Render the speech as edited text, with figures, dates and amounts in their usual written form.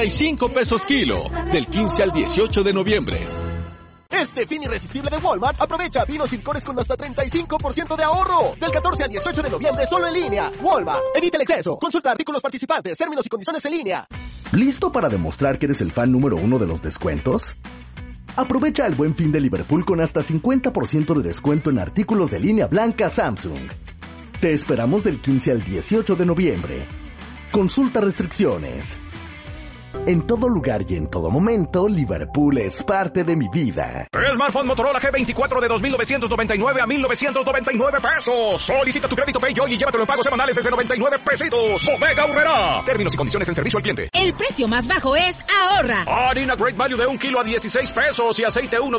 pesos kilo, del 15 al 18 de noviembre. Este fin irresistible de Walmart, aprovecha vinos y licores con hasta 35% de ahorro. Del 14 al 18 de noviembre, solo en línea. Walmart, evita el exceso. Consulta artículos participantes, términos y condiciones en línea. ¿Listo para demostrar que eres el fan número 1 de los descuentos? Aprovecha el Buen Fin de Liverpool con hasta 50% de descuento en artículos de línea blanca Samsung. Te esperamos del 15 al 18 de noviembre. Consulta restricciones. En todo lugar y en todo momento, Liverpool es parte de mi vida. Smartphone Motorola G24 de 2,999 a 1,999 pesos. Solicita tu crédito Pay hoy y llévatelo en pagos semanales desde 99 pesitos. Bodega Aurrerá. Términos y condiciones en servicio al cliente. El precio más bajo es ahorra. Harina Great Value de 1 kilo a 16 pesos y aceite 1